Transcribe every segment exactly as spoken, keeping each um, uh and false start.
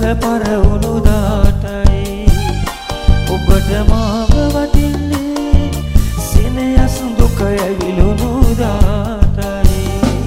මල පරවුණු දාටයි ඔබට මාව වටින්නේ සෙනෙහස දුක ඇවිලුණු දාටයි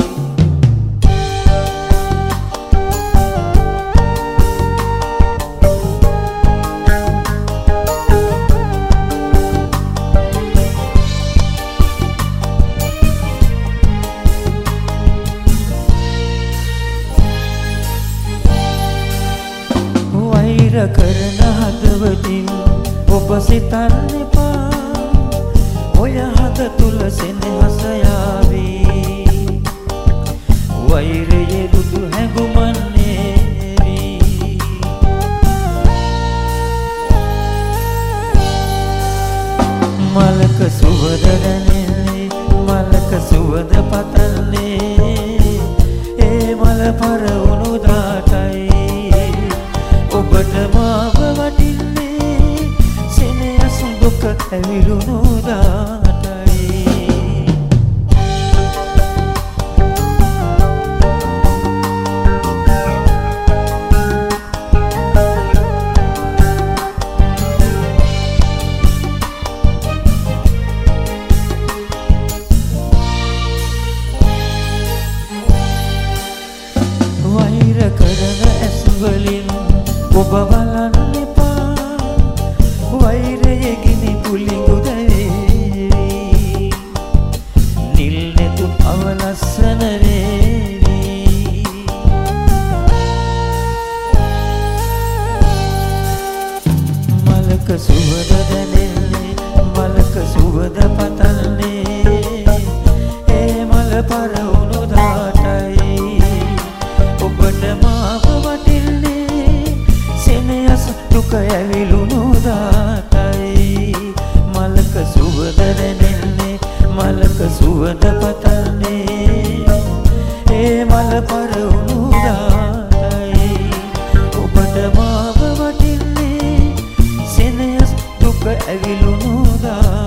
වෛර කරන හදවතින් ඔබ සිතන්න එපා ඔය හද තුල සෙනෙහස යාවී වෛරයේ දුදු හැඟුමන් නේවි මලක සුවඳ දැනෙන්නේ මලක සුවඳ පතන්නේ ඒ මල පරවුණු දාටයි ඔබට මාව වටින්නේ සෙනෙහස දුක ඇවිලුණු දාටයි වෛර කරන ඇස් වලින් ඔබ බලන්න එපා වෛරයේ ගිනි පුලිඟු දැවේවි නිල් නෙතු අවලස්සන වේවි මලක සුවඳ දැනෙන්නේ මලක සුවඳ පතන්නේ ඒ මල පරවුණු දාටයි ඔබට මාව වටින්නේ සෙනෙහස දුක ඇවිලුණු දාටයි මලක සුවඳ දැනෙන්නේ මලක සුවඳ පතන්නේ ඒ මල පරවුණු දාටයි ඔබට මාව වටින්නේ සෙනෙහස දුක ඇවිලුණු දාටයි